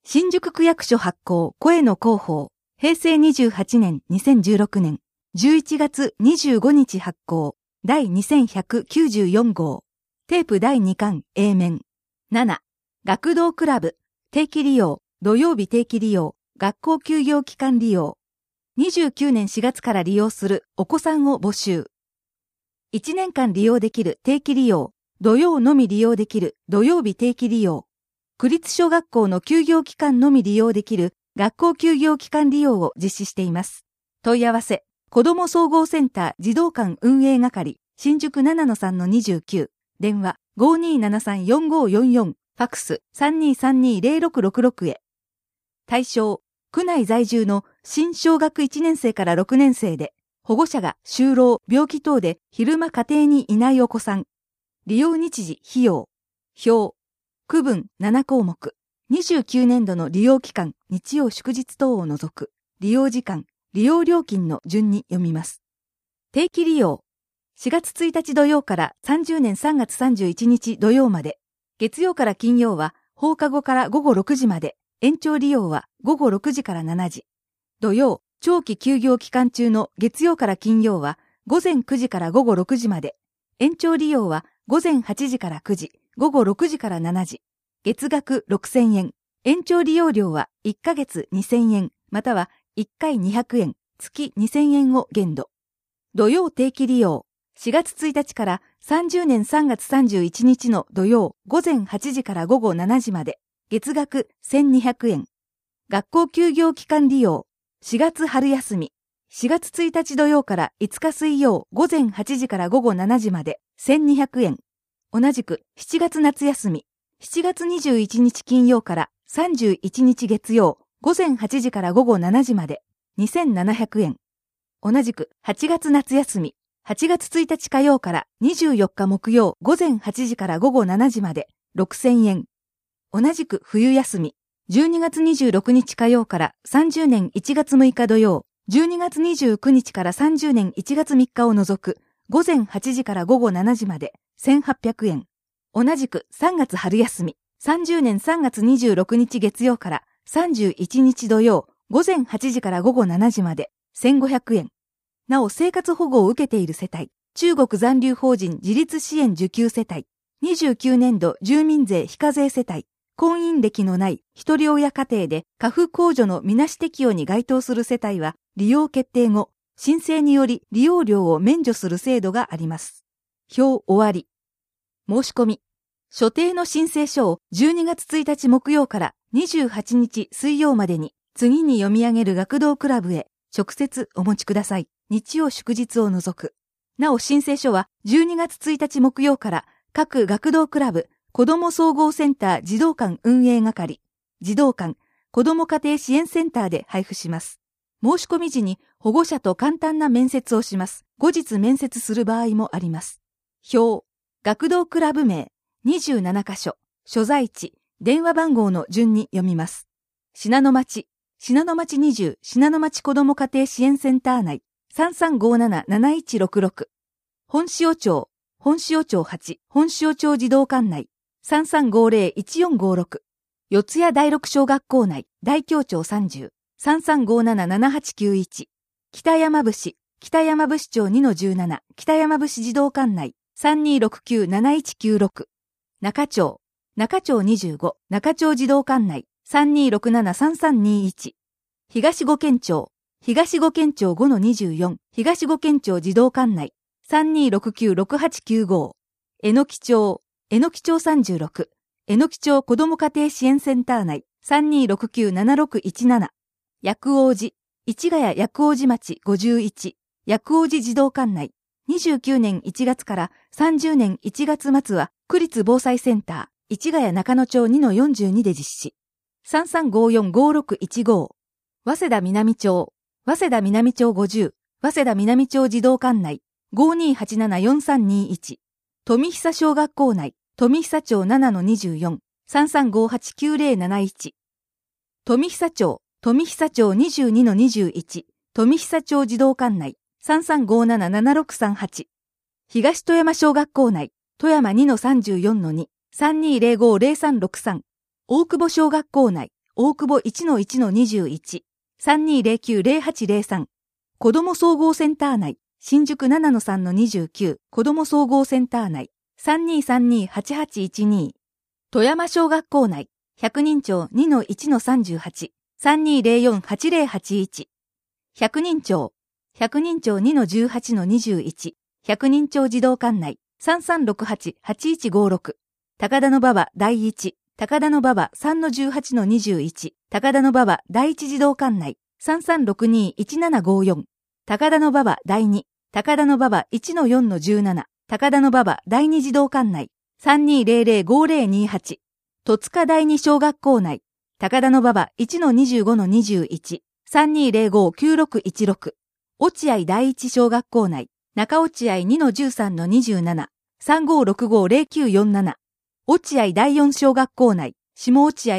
新宿区役所発行声の広報平成28年2016年11月25日発行第2194号テープ第2巻 A 面7学童クラブ定期利用土曜日定期利用学校休業期間利用29年4月から利用するお子さんを募集1年間利用できる定期利用土曜のみ利用できる土曜日定期利用区立小学校の休業期間のみ利用できる学校休業期間利用を実施しています。問い合わせ、子ども総合センター児童館運営係、新宿 7-3-29、電話 5273-4544、ファクス 3232-0666 へ。対象、区内在住の新小学1年生から6年生で、保護者が就労、病気等で昼間家庭にいないお子さん。利用日時、費用、表、区分7項目、29年度の利用期間、日曜祝日等を除く、利用時間、利用料金の順に読みます。定期利用、4月1日土曜から30年3月31日土曜まで、月曜から金曜は放課後から午後6時まで、延長利用は午後6時から7時。土曜、長期休業期間中の月曜から金曜は午前9時から午後6時まで、延長利用は午前8時から9時、午後6時から7時。月額6000円。延長利用料は1ヶ月2000円、または1回200円、月2000円を限度。土曜定期利用。4月1日から30年3月31日の土曜午前8時から午後7時まで。月額1200円。学校休業期間利用。4月春休み。4月1日土曜から5日水曜午前8時から午後7時まで。1200円。同じく7月夏休み。7月21日金曜から31日月曜午前8時から午後7時まで2700円。同じく8月夏休み8月1日火曜から24日木曜午前8時から午後7時まで6000円。同じく冬休み12月26日火曜から30年1月6日土曜12月29日から30年1月3日を除く午前8時から午後7時まで1800円。同じく3月春休み、30年3月26日月曜から31日土曜、午前8時から午後7時まで、1500円。なお生活保護を受けている世帯、中国残留法人自立支援受給世帯、29年度住民税非課税世帯、婚姻歴のない一人親家庭で家父控除のみなし適用に該当する世帯は、利用決定後、申請により利用料を免除する制度があります。表終わり。申し込み。所定の申請書を12月1日木曜から28日水曜までに次に読み上げる学童クラブへ直接お持ちください。日曜祝日を除く。なお申請書は12月1日木曜から各学童クラブ、子ども総合センター児童館運営係、児童館、子ども家庭支援センターで配布します。申し込み時に保護者と簡単な面接をします。後日面接する場合もあります。表、学童クラブ名、27カ所、所在地、電話番号の順に読みます。信濃町20、信濃町子ども家庭支援センター内、3357-7166。本塩町8、本塩町児童館内、3350-1456。四谷第六小学校内、大京町30、3357-7891。北山伏町2-17、北山伏児童館内、3269-7196。中町25、中町児童館内、3267-3321。東五軒町5-24、東五軒町児童館内、3269-6895。えのき町36、えのき町子ども家庭支援センター内、3269-7617。薬王寺、市ヶ谷薬王寺町51、薬王寺児童館内、29年1月から30年1月末は、区立防災センター、市ヶ谷中野町 2-42 で実施。3354-5615。早稲田南町50、早稲田南町児童館内、5287-4321。富久小学校内、富久町 7-24、3358-9071。富久町22-21、富久町児童館内、3357-7638。東富山小学校内、富山 2-34-2、3205-0363。大久保小学校内、 大久保 1-1-21、3209-0803。子ども総合センター内、新宿 7-3-29、子ども総合センター内、3232-8812。富山小学校内、百人町 2-1-38、3204-8081。百人町 2-18-21、百人町児童館内、3368-8156。高田馬場第一、高田馬場 3-18-21、高田馬場第一児童館内、3362-1754。高田馬場第二、高田馬場 1-4-17、高田馬場第二児童館内、3200-5028。戸塚第二小学校内、高田馬場 1-25-21、3205-9616。落合第一小学校内、中落合 2-13-27、3565-0947。落合第四小学校内、下落合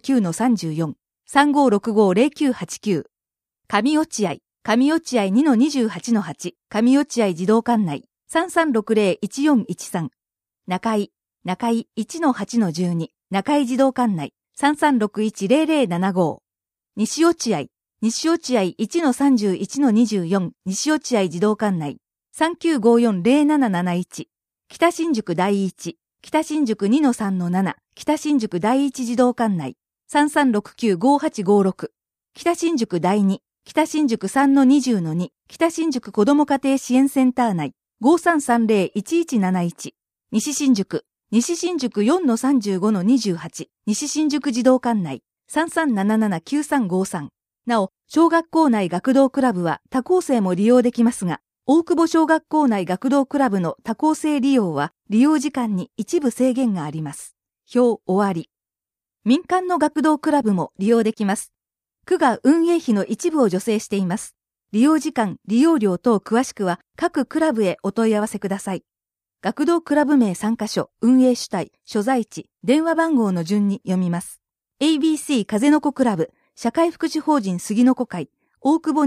2-9-34、3565-0989。上落合、上落合 2-28-8、上落合児童館内、3360-1413。中井、中井 1-8-12、中井児童館内、3361-0075。西落合、西落合 1-31-24、西落合児童館内、3954-0771。北新宿第一、北新宿 2-3-7、北新宿第一児童館内、3369-5856。北新宿第二、北新宿 3-20-2、北新宿子ども家庭支援センター内、5330-1171。西新宿、西新宿 4-35-28、西新宿児童館内、3377-9353。なお、小学校内学童クラブは他校生も利用できますが、大久保小学校内学童クラブの他校生利用は利用時間に一部制限があります。表終わり。民間の学童クラブも利用できます。区が運営費の一部を助成しています。利用時間、利用料等詳しくは各クラブへお問い合わせください。学童クラブ名参加所、運営主体、所在地、電話番号の順に読みます。ABC 風の子クラブ、社会福祉法人杉の子会、大久保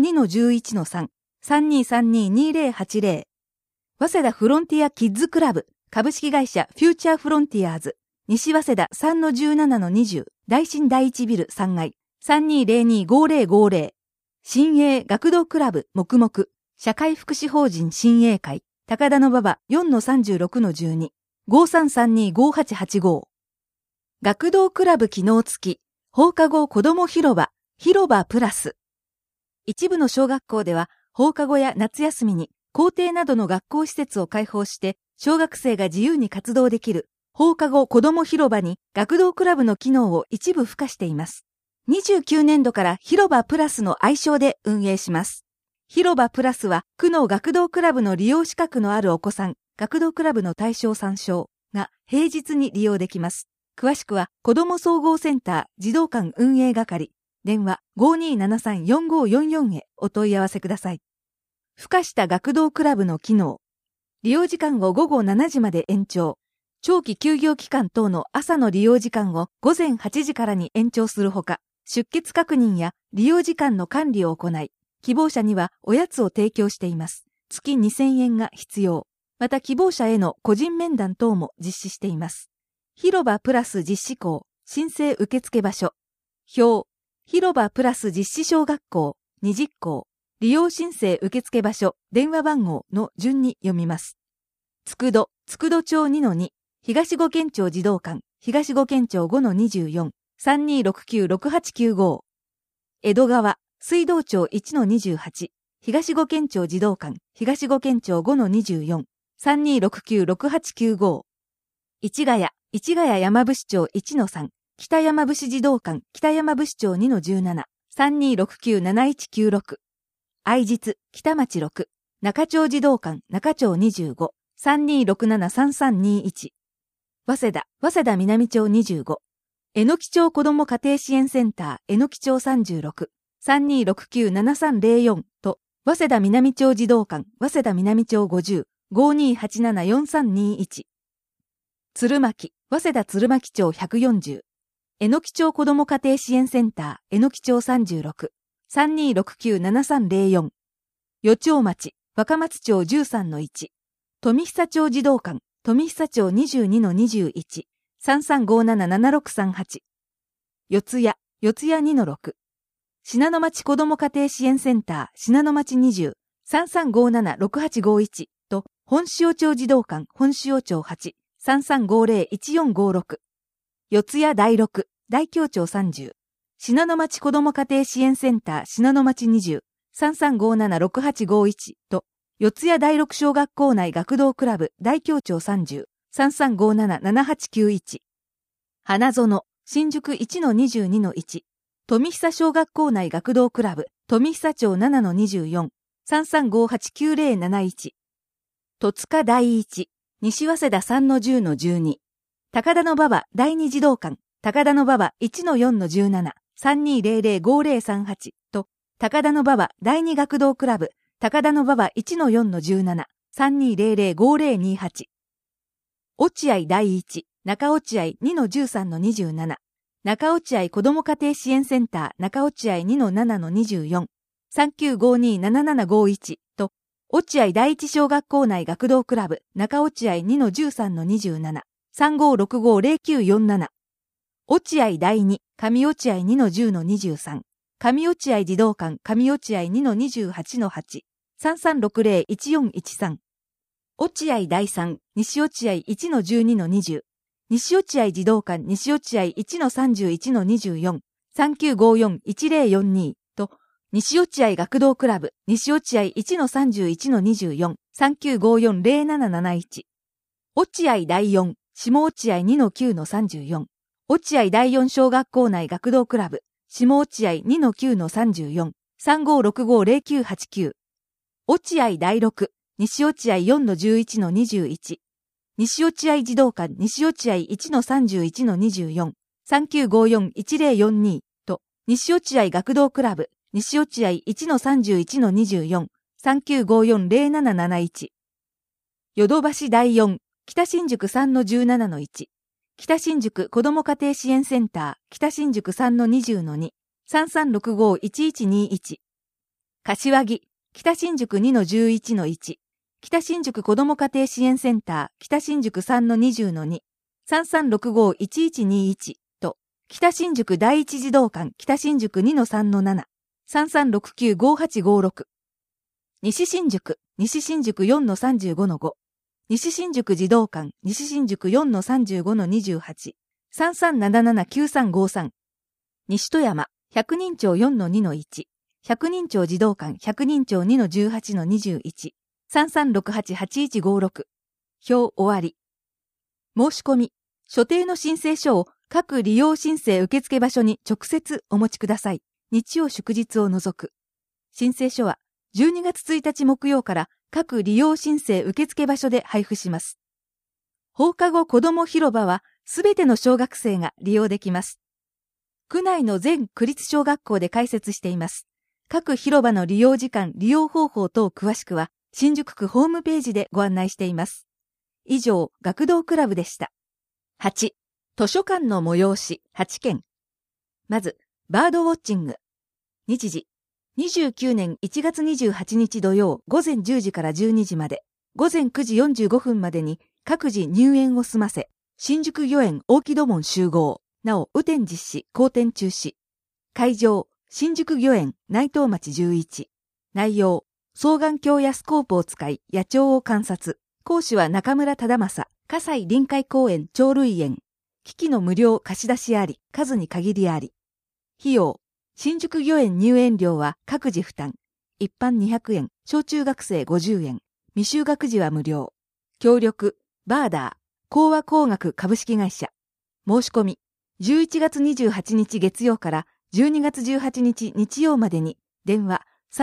2-11-3、3232-2080。早稲田フロンティアキッズクラブ、株式会社フューチャーフロンティアーズ、西早稲田 3-17-20、大新第一ビル3階、3202-5050。新栄学童クラブ、黙々、社会福祉法人新栄会、高田馬場 4-36-12、5332-5885。学童クラブ機能付き、放課後子ども広場、広場プラス。一部の小学校では、放課後や夏休みに校庭などの学校施設を開放して、小学生が自由に活動できる放課後子ども広場に学童クラブの機能を一部付加しています。29年度から広場プラスの愛称で運営します。広場プラスは区の学童クラブの利用資格のあるお子さん、学童クラブの対象参照が平日に利用できます。詳しくは子ども総合センター児童館運営係、電話 5273-4544 へお問い合わせください。付加した学童クラブの機能。利用時間を午後7時まで延長。長期休業期間等の朝の利用時間を午前8時からに延長するほか、出欠確認や利用時間の管理を行い、希望者にはおやつを提供しています。月2000円が必要。また希望者への個人面談等も実施しています。広場プラス実施校、申請受付場所。表、広場プラス実施小学校、20校、利用申請受付場所、電話番号の順に読みます。つくど町 2-2、東五軒町児童館、東五軒町 5-24、3269-6895。江戸川、水道町 1-28、東五軒町児童館、東五軒町 5-24、3269-6895。市ヶ谷山伏町 1-3、北山伏児童館、北山伏町 2-17、3269-7196。愛実、北町6、中町児童館、中町25、3267-3321。早稲田南町25。榎木町子ども家庭支援センター、榎木町36、3269-7304と、早稲田南町児童館、早稲田南町50、5287-4321。鶴巻、早稲田鶴巻町140。榎木町子ども家庭支援センター、榎木町36、3269-7304。余町町、若松町 13-1。富久町児童館、富久町 22-21、3357-7638。四四谷 2-6。信濃町子ども家庭支援センター信濃町20、3357-6851と、本塩町児童館本塩町8、3350-1456。四谷第6、大京町30。信濃町子ども家庭支援センター信濃町20、3357-6851と、四谷第6小学校内学童クラブ大京町30、3357-7891。花園、新宿 1-22-1。富久小学校内学童クラブ、富久町 7-24、33589071。戸塚第1、西早稲田 3-10-12。高田馬場第2児童館、高田馬場 1-4-17、32005038と、高田馬場第2学童クラブ、高田馬場 1-4-17、32005028。落合第1、中落合 2-13-27。中落合子ども家庭支援センター中落合 2-7-24、3952-7751と、落合第一小学校内学童クラブ中落合 2-13-27、35650947。落合第2、上落合 2-10-23、上落合児童館上落合 2-28-8、33601413。落合第3、西落合 1-12-20、西落合児童館西落合 1-31-24、3954-1042と、西落合学童クラブ西落合 1-31-24、3954-0771。落合第4、下落合 2-9-34、落合第4小学校内学童クラブ下落合 2-9-34、35650989。落合第6、西落合 4-11-21。西落合児童館西落合 1-31-24、3954-1042と、西落合学童クラブ西落合 1-31-24、3954-0771。ヨドバシ第4、北新宿 3-17-1。北新宿子ども家庭支援センター北新宿 3-20-2、3365-1121。柏木、北新宿 2-11-1。北新宿子ども家庭支援センター北新宿 3-20-2、3365-1121と、北新宿第一児童館北新宿 2-3-7、3369-5856。西新宿 4-35-5、西新宿児童館西新宿 4-35-28、3377-9353。西戸山百人町 4-2-1、百人町児童館百人町 2-18-21、3368-8156。表終わり。申し込み。所定の申請書を各利用申請受付場所に直接お持ちください。日曜祝日を除く。申請書は12月1日木曜から各利用申請受付場所で配布します。放課後子ども広場はすべての小学生が利用できます。区内の全区立小学校で開設しています。各広場の利用時間、利用方法等詳しくは、新宿区ホームページでご案内しています。以上、学童クラブでした。8、図書館の催し8件。まず、バードウォッチング。日時、29年1月28日土曜午前10時から12時まで、午前9時45分までに各自入園を済ませ、新宿御苑大木戸門集合。なお、雨天実施、後天中止。会場、新宿御苑内藤町11。内容、双眼鏡やスコープを使い野鳥を観察。講師は中村忠正、葛西臨海公園鳥類園。機器の無料貸し出しあり、数に限りあり。費用、新宿御苑入園料は各自負担。一般200円、小中学生50円。未就学児は無料。協力、バーダー、講和工学株式会社。申し込み、11月28日月曜から12月18日日曜までに、電話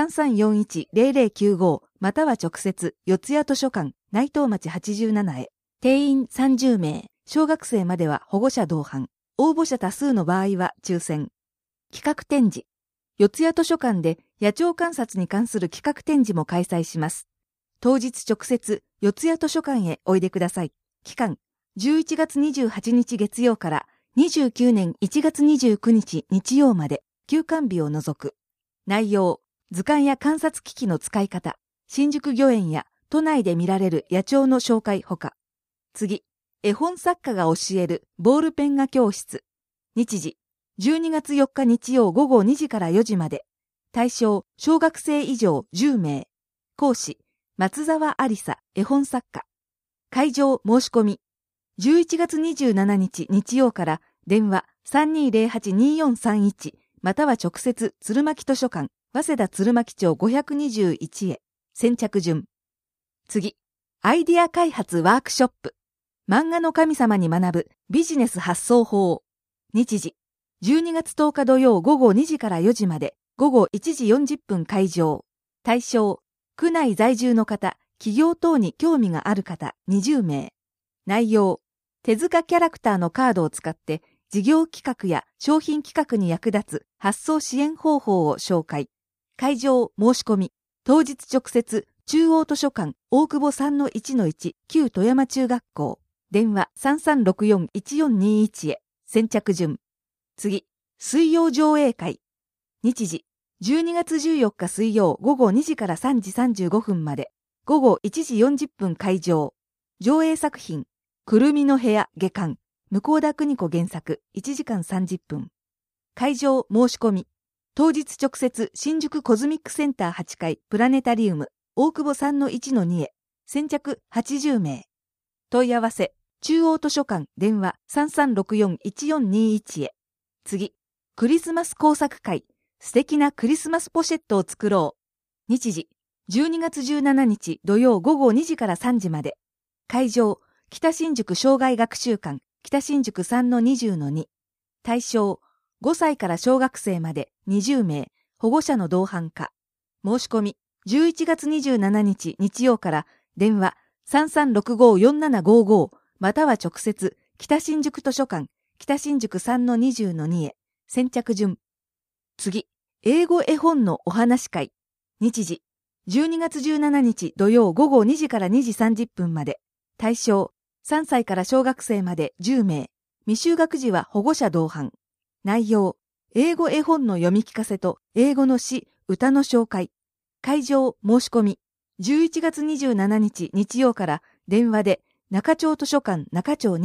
3341-0095 または直接、四谷図書館、内藤町87へ。定員30名、小学生までは保護者同伴。応募者多数の場合は抽選。企画展示。四谷図書館で野鳥観察に関する企画展示も開催します。当日直接、四谷図書館へおいでください。期間、11月28日月曜から29年1月29日日曜まで、休館日を除く。内容、図鑑や観察機器の使い方、新宿御苑や都内で見られる野鳥の紹介ほか。次、絵本作家が教えるボールペン画教室。日時、 12月4日日曜午後2時から4時まで。対象、小学生以上10名。講師、松沢ありさ、絵本作家。会場申し込み。11月27日日曜から電話 3208-2431 または直接鶴巻図書館、早稲田鶴巻町521へ。先着順。次。アイディア開発ワークショップ。漫画の神様に学ぶビジネス発想法。日時。12月10日土曜午後2時から4時まで。午後1時40分会場。対象。区内在住の方、企業等に興味がある方20名。内容。手塚キャラクターのカードを使って事業企画や商品企画に役立つ発送支援方法を紹介。会場申し込み。当日直接中央図書館大久保 3-1-1 旧富山中学校。電話 3364-1421 へ。先着順。次。水曜上映会。日時。12月14日水曜午後2時から3時35分まで。午後1時40分会場。上映作品。くるみの部屋下巻。向田邦子原作。1時間30分。会場申し込み。当日直接新宿コズミックセンター8階プラネタリウム大久保 3-1-2 へ。先着80名。問い合わせ。中央図書館電話 3364-1421 へ。次。クリスマス工作会。素敵なクリスマスポシェットを作ろう。日時。12月17日土曜午後2時から3時まで。会場。北新宿生涯学習館。北新宿 3-20-2。対象。5歳から小学生まで20名。保護者の同伴可。申し込み。11月27日日曜から電話 3365-4755 または直接北新宿図書館北新宿 3-20-2 へ。先着順。次。英語絵本のお話会。日時。12月17日土曜午後2時から2時30分まで。対象。3歳から小学生まで10名。未就学児は保護者同伴。内容。英語絵本の読み聞かせと英語の詩、歌の紹介。会場申し込み。11月27日日曜から電話で中町図書館中町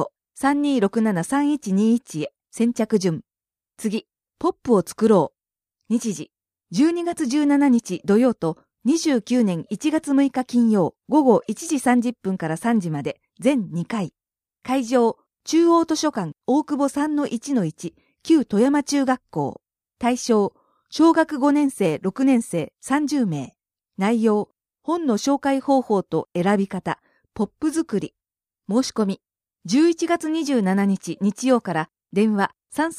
25-3267-3121 へ。先着順。次。ポップを作ろう。日時。12月17日土曜と29年1月6日金曜午後1時30分から3時まで全2回。会場。中央図書館大久保 3-1-1 旧富山中学校。対象。小学5年生6年生30名。内容。本の紹介方法と選び方。ポップ作り。申し込み。11月27日日曜から電話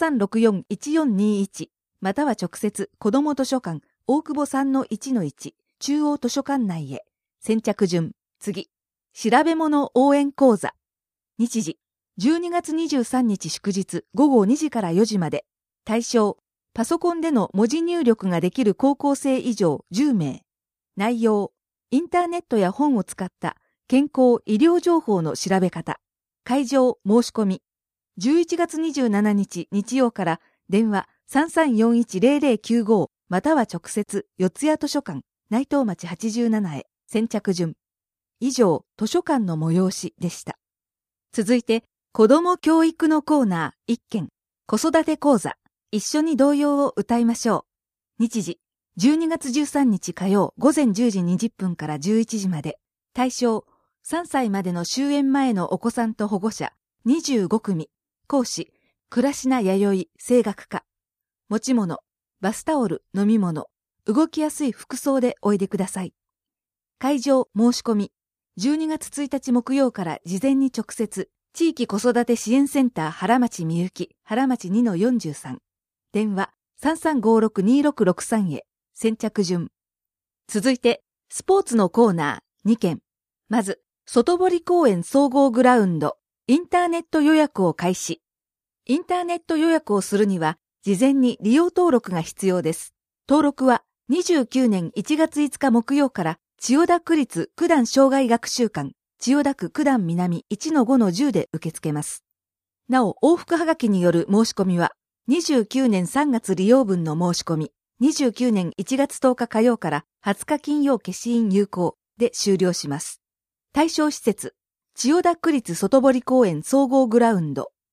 3364-1421 または直接子ども図書館大久保 3-1-1 中央図書館内へ。先着順。次。調べ物応援講座。日時。12月23日祝日午後2時から4時まで。対象。パソコンでの文字入力ができる高校生以上10名。内容。インターネットや本を使った健康医療情報の調べ方。会場申し込み。11月27日日曜から電話 3341-0095 または直接四谷図書館内藤町87へ。先着順。以上、図書館の催しでした。続いて、子ども教育のコーナー1件、子育て講座、一緒に童謡を歌いましょう。日時、12月13日火曜午前10時20分から11時まで。対象、3歳までの終園前のお子さんと保護者、25組。講師、倉科弥生声楽家。持ち物、バスタオル、飲み物、動きやすい服装でおいでください。会場申し込み。12月1日木曜から事前に直接、地域子育て支援センター原町みゆき、原町 2-43。電話 3356-2663 へ。先着順。続いて、スポーツのコーナー2件。まず、外堀公園総合グラウンド、インターネット予約を開始。インターネット予約をするには、事前に利用登録が必要です。登録は29年1月5日木曜から千代田区立九段生涯学習館、千代田区九段南 1-5-10 で受け付けます。なお、往復はがきによる申し込みは、29年3月利用分の申し込み、29年1月10日火曜から20日金曜消印有効で終了します。対象施設、千代田区立外堀公園総合グラウンド、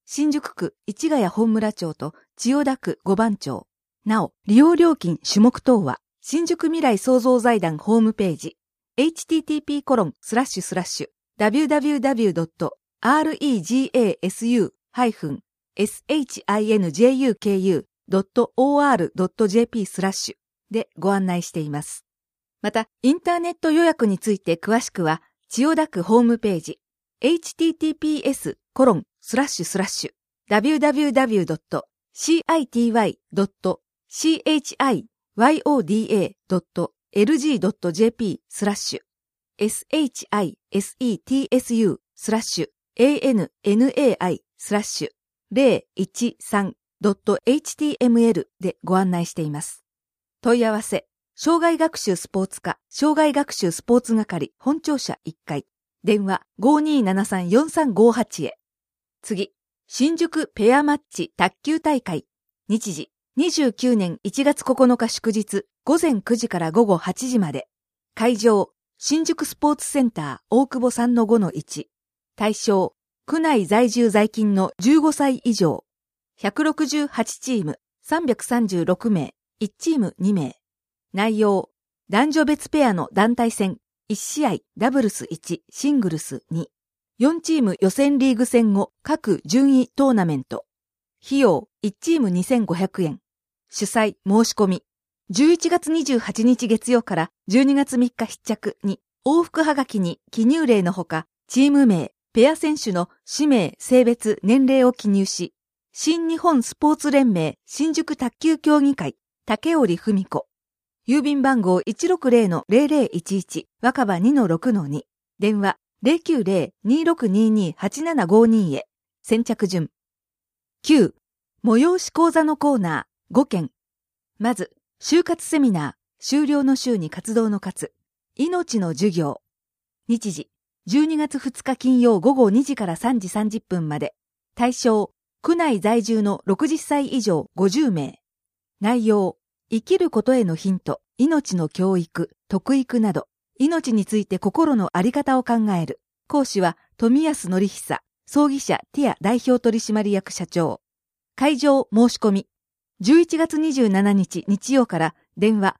新宿区市ヶ谷本村町と千代田区五番町。なお、利用料金種目等は、新宿未来創造財団ホームページ、http://www.regasu-shinjuku.or.jp/ でご案内しています。また、インターネット予約について詳しくは、千代田区ホームページ、https://www.chiyoda.lg.jp/ setsu/anai/013.html でご案内しています。問い合わせ、障害学習スポーツ課、障害学習スポーツ係本庁舎1階、電話 5273-4358 へ。次、新宿ペアマッチ卓球大会。日時、29年1月9日祝日、午前9時から午後8時まで。会場、新宿スポーツセンター大久保 3-5-1。対象、区内在住在勤の15歳以上。168チーム、336名、1チーム2名。内容、男女別ペアの団体戦、1試合、ダブルス1、シングルス2。4チーム予選リーグ戦後、各順位トーナメント。費用、1チーム2500円。主催、申し込み。11月28日月曜から12月3日必着に、往復はがきに記入例のほか、チーム名、ペア選手の氏名、性別、年齢を記入し、新日本スポーツ連盟新宿卓球協議会、竹織文子。郵便番号 160-0011 若葉 2-6-2 電話 090-2622-8752 へ。先着順。9. 催し講座のコーナー5件。まず、就活セミナー、修了の修に活動の活、命の授業。日時、12月2日金曜午後2時から3時30分まで。対象、区内在住の60歳以上50名。内容、生きることへのヒント、命の教育、徳育など、命について心のあり方を考える。講師は、富安則久、葬儀社ティア代表取締役社長。会場申し込み。11月27日日曜から電話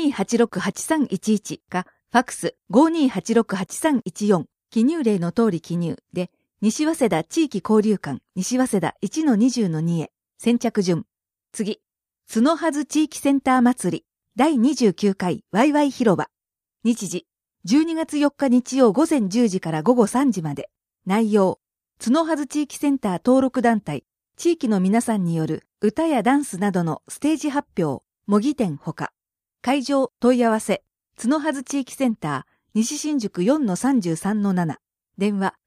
5286-8311 かファクス 5286-8314 記入例の通り記入で西早稲田地域交流館西早稲田 1-20-2 へ。先着順。次。角は地域センター祭り第29回ワイワイ広場。日時。12月4日日曜午前10時から午後3時まで。内容。角は地域センター登録団体地域の皆さんによる歌やダンスなどのステージ発表、模擬店ほか。会場問い合わせ、角は地域センター、西新宿 4-33-7。電話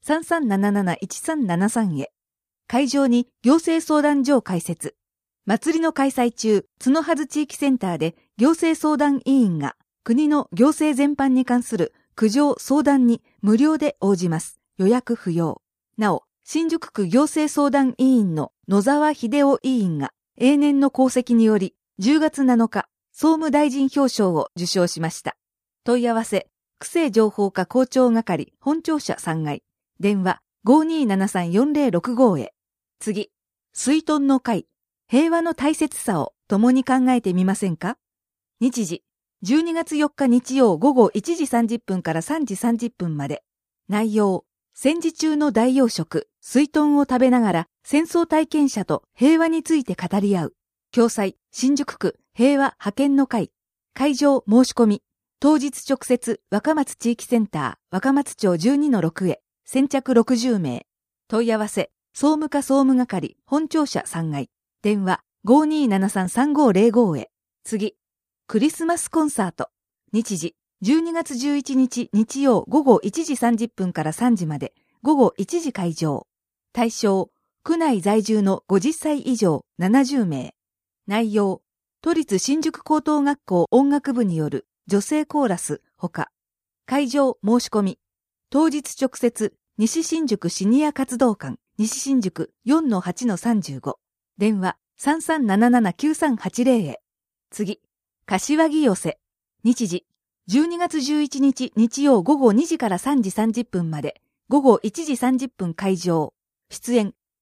3377-1373 へ。会場に行政相談所を開設。祭りの開催中、角は地域センターで行政相談委員が国の行政全般に関する苦情相談に無料で応じます。予約不要。なお、新宿区行政相談委員の野沢秀夫委員が永年の功績により10月7日総務大臣表彰を受賞しました。問い合わせ、区政情報課校長係本庁舎3階。電話 5273-4065 へ。次。水遁の会。平和の大切さを共に考えてみませんか？日時。12月4日日曜午後1時30分から3時30分まで。内容。戦時中の大洋食、水遁を食べながら戦争体験者と平和について語り合う。共催、新宿区平和派遣の会。会場申し込み。当日直接若松地域センター若松町 12-6 へ。先着60名。問い合わせ、総務課総務係本庁舎3階。電話 5273-3505 へ。次。クリスマスコンサート。日時。12月11日日曜午後1時30分から3時まで、午後1時会場。対象、区内在住の50歳以上70名。内容、都立新宿高等学校音楽部による女性コーラスほか。会場申し込み。当日直接、西新宿シニア活動館、西新宿 4-8-35。電話 3377-9380 へ。次、柏木寄せ。日時。12月11日日曜午後2時から3時30分まで、午後1時30分会場。出演、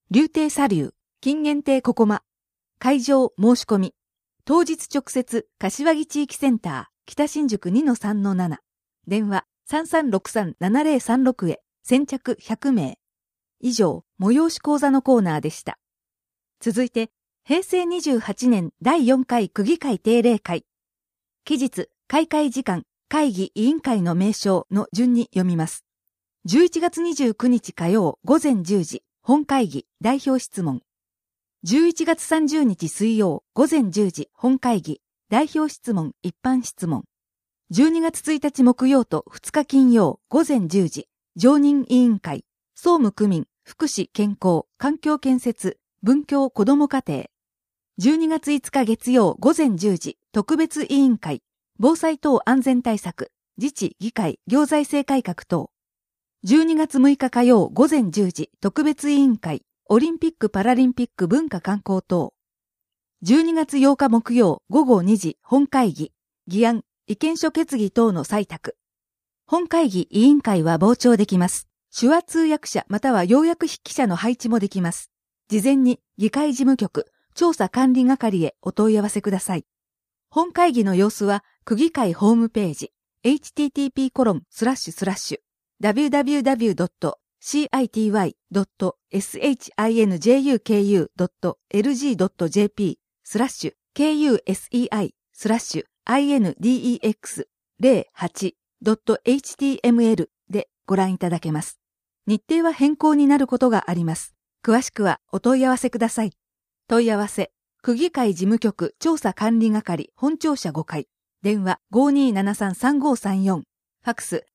竜亭茶流、金源亭ここま。会場申し込み。当日直接、柏木地域センター、北新宿 2-3-7。電話、3363-7036へ、先着100名。以上、催し講座のコーナーでした。続いて、平成28年第4回区議会定例会。期日、開会時間、会議委員会の名称の順に読みます。11月29日火曜午前10時、本会議、代表質問。11月30日水曜午前10時、本会議、代表質問、一般質問。12月1日木曜と2日金曜午前10時、常任委員会、総務区民、福祉健康、環境建設、文教子ども家庭。12月5日月曜午前10時、特別委員会、防災等安全対策、自治議会行財政改革等。12月6日火曜午前10時、特別委員会、オリンピック・パラリンピック文化観光等。12月8日木曜午後2時、本会議、議案、意見書決議等の採択。本会議委員会は傍聴できます。手話通訳者または要約筆記者の配置もできます。事前に議会事務局、調査管理係へお問い合わせください。本会議の様子は、区議会ホームページ、http://www.city.shinjuku.lg.jp/KUSEI/index08.html でご覧いただけます。日程は変更になることがあります。詳しくはお問い合わせください。問い合わせ、区議会事務局調査管理係本庁舎5階。電話 5273-3534。ファックス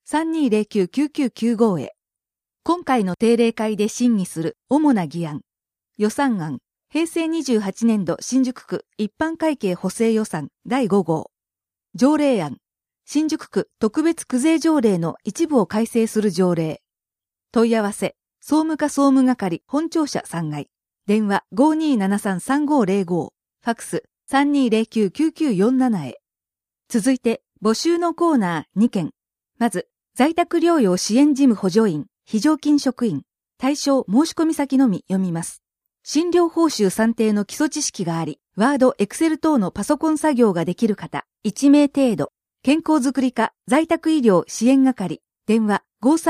3209-9995 へ。今回の定例会で審議する主な議案。予算案。平成28年度新宿区一般会計補正予算第5号。条例案。新宿区特別区税条例の一部を改正する条例。問い合わせ。総務課総務係本庁舎3階。電話 5273-3505。ファックス 3209-9947 へ。続いて、募集のコーナー2件。まず、在宅療養支援事務補助員、非常勤職員、対象申し込み先のみ読みます。診療報酬算定の基礎知識があり、ワード、エクセル等のパソコン作業ができる方、1名程度。健康づくり課、在宅医療支援係、電話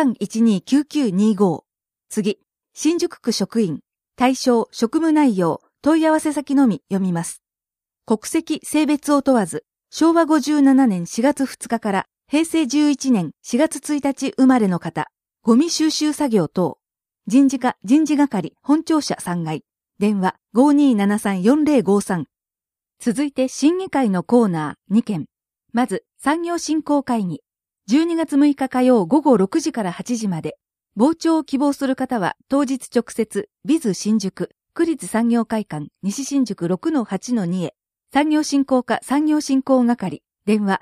5312-9925。次、新宿区職員、対象、職務内容、問い合わせ先のみ読みます。国籍、性別を問わず、昭和57年4月2日から平成11年4月1日生まれの方、ゴミ収集作業等、人事課人事係本庁舎3階、電話 5273-4053。続いて審議会のコーナー2件。まず、産業振興会議。12月6日火曜午後6時から8時まで。傍聴を希望する方は当日直接、ビズ新宿、区立産業会館西新宿 6-8-2 へ。産業振興課産業振興係、電話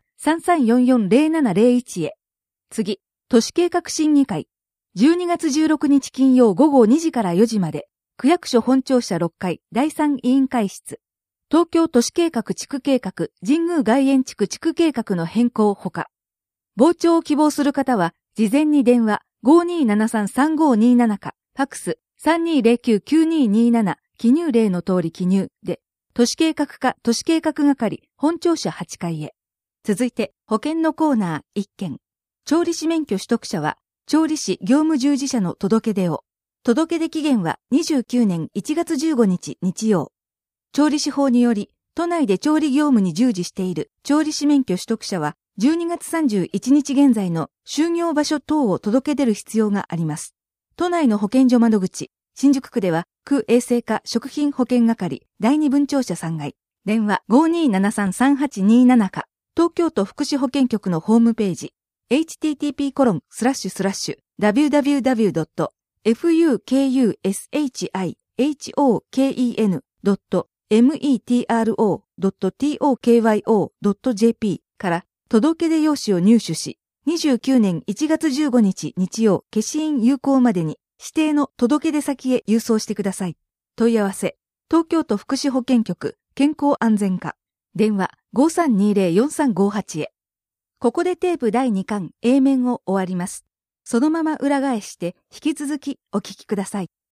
3344-0701 へ。次、都市計画審議会。12月16日金曜午後2時から4時まで、区役所本庁舎6階第3委員会室。東京都市計画地区計画神宮外苑地区地区計画の変更ほか。傍聴を希望する方は、事前に電話 5273-3527 か、ファックス 3209-9227 記入例の通り記入で、都市計画課都市計画係本庁舎8階へ。続いて保険のコーナー1件。調理師免許取得者は調理師業務従事者の届け出を。届け出期限は29年1月15日日曜。調理師法により都内で調理業務に従事している調理師免許取得者は12月31日現在の就業場所等を届け出る必要があります。都内の保健所窓口。新宿区では、区衛生課食品保健係第2分庁舎3階、電話 5273-3827 か、東京都福祉保健局のホームページ、http://www.fukushin.metro.tokyo.jp から届け出用紙を入手し、29年1月15日日曜消印有効までに、指定の届け出先へ郵送してください。問い合わせ、東京都福祉保健局健康安全課、電話 5320-4358 へ。ここでテープ第2巻 A 面を終わります。そのまま裏返して引き続きお聞きください。